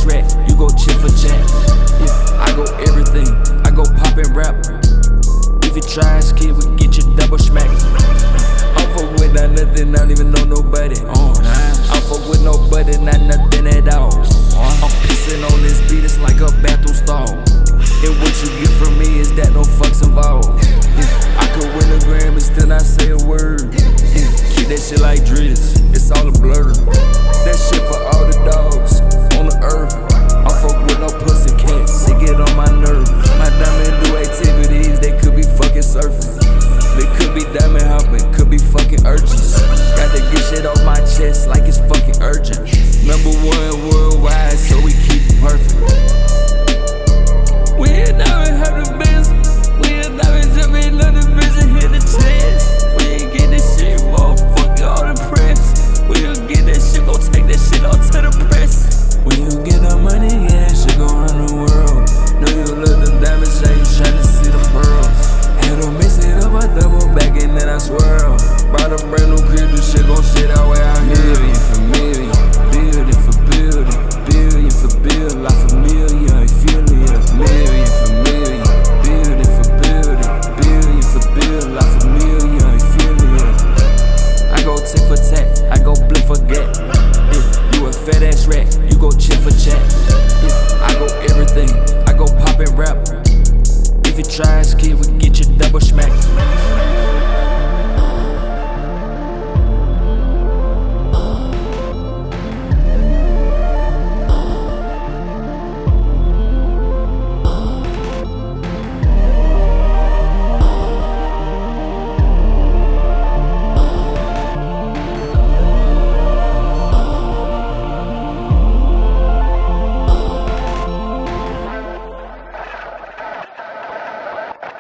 track, you go chip for chat. Yeah, I go everything, I go pop and rap. If you try, kid, we get you double smack. I'm fuck with not nothing, I don't even know nobody. I'm fuck with nobody, not nothing at all. I'm